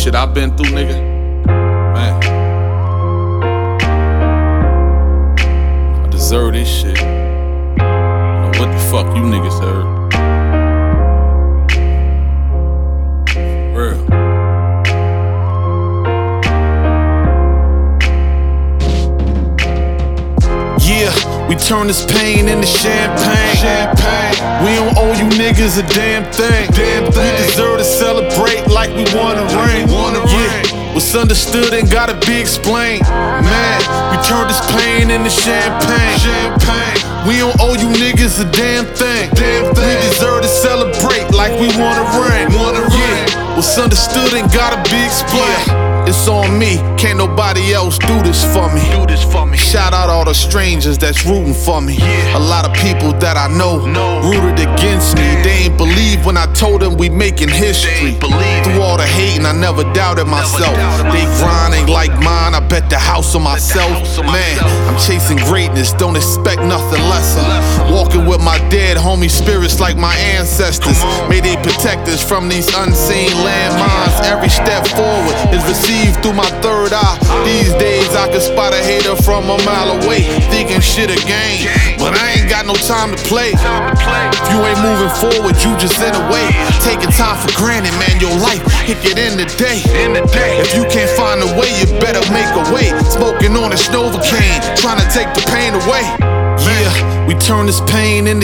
shit I've been through, nigga, man, I deserve this shit. I don't know what the fuck you niggas heard. Real. Yeah, we turn this pain into champagne. We don't owe you niggas a damn thing. We deserve to celebrate like we won a ring. Yeah, what's understood ain't gotta be explained. Man, we turn this pain into champagne. We don't owe you niggas a damn thing. We deserve to celebrate like we won a ring. Yeah, what's understood ain't gotta be explained. It's on me, can't nobody else do this for me. Shout out all the strangers that's rooting for me. A lot of people that I know rooted against me. They ain't believe when I told them we making history. Through all the hating, I never doubted myself. They grind ain't like mine, I bet the house on myself. Man, I'm chasing greatness, don't expect nothing lesser. Walking with my dead homie spirits like my ancestors. May they protect us from these unseen landmines. Every step forward is received through my third eye. These days I can spot a hater from a mile away, thinking shit a game, but I ain't got no time to play. If you ain't moving forward, you just in the way. Taking time for granted, man, your life, it get in the day. If you can't find a way, you better make a way. Smoking on a Novocaine, trying to take the pain away. Yeah, we turn this pain into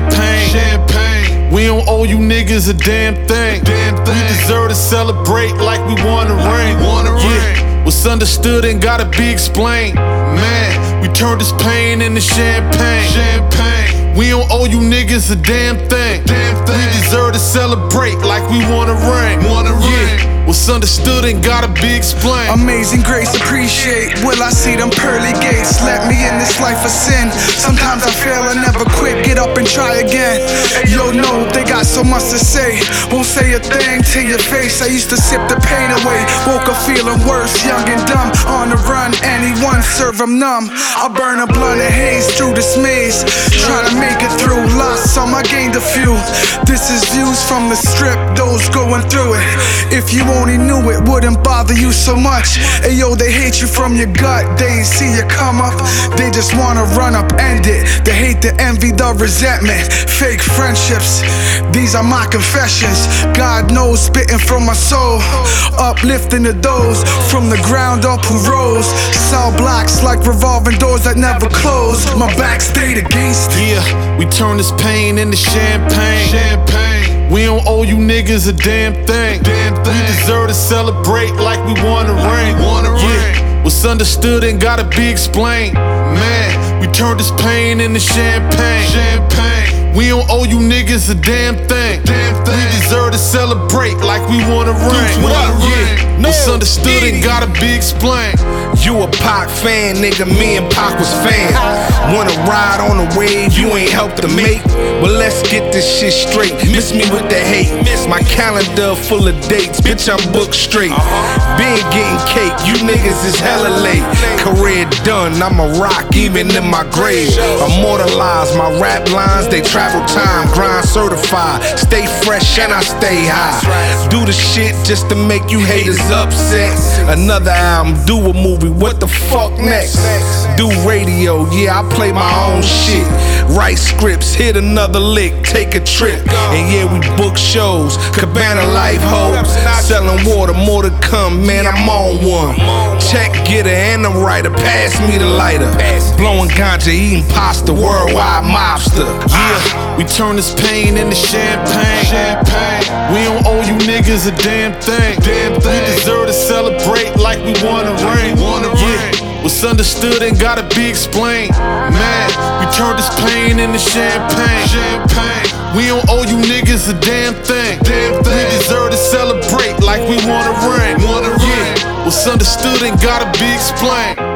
champagne. We don't owe you niggas a damn thing. We deserve to celebrate like we won a ring. Yeah, what's understood ain't gotta be explained. Man, we turn this pain into champagne. We don't owe you niggas a damn thing. We deserve to celebrate like we won a ring. Yeah, what's understood ain't gotta be explained. Amazing grace, appreciate. Will I see them pearly gates? Let me in this life of sin. Sometimes I fail, I never quit. Get up and try again. Yo, no, they got so much to say. Won't say a thing to your face. I used to sip the pain away. Woke up feeling worse, young and dumb. On the run, anyone serve them numb. I burn a blunt of haze through this maze. Trying to make it through. Lost some, I gained a few. This is views from the strip, those going through it. If you only knew it, wouldn't bother you so much. Ayo, they hate you from your gut. They ain't see you come up. They just wanna run up, end it. They hate the envy, the resentment. Fake friendships, these are my confessions. God knows, spitting from my soul. Uplifting the those from the ground up who rose. Cell blocks like revolving doors that never close. My back stayed against it. Yeah, we turn this pain into champagne. We don't owe you niggas a damn thing. We deserve to celebrate like we won a ring. Yeah, what's understood ain't gotta be explained. Man, we turn this pain into champagne. We don't owe you niggas a damn thing. We deserve to celebrate like we won a ring. Yeah, what's understood ain't gotta be explained. You a Pac fan, nigga, me and Pac was fans. Wanna ride on a wave you ain't helped to make? Well, let's get this shit straight. Miss me with the hate. My calendar full of dates, bitch, I'm booked straight. Been getting cake, you niggas is hella late. Career done, I'm a rock even in my grave. Immortalized, my rap lines, they travel time. Grind certified, stay fresh and I stay high. Do the shit just to make you haters upset. Another album, do a movie, what the fuck next? Do radio, yeah, I play my own shit. Write scripts, hit another lick, take a trip. And yeah, we book shows, Cabana Life Hoes. Selling water, more to come, man, I'm on one. Check getter and the writer, pass me the lighter. Blowing ganja, eating pasta, worldwide mobster. Yeah, we turn this pain into champagne. We don't owe you niggas a damn thing. We deserve to celebrate like we won a ring. Yeah, what's understood ain't gotta be explained. Man, we turn this pain into champagne. We don't owe you niggas a damn thing. We deserve to celebrate like we won a ring. Yeah, what's understood ain't gotta be explained.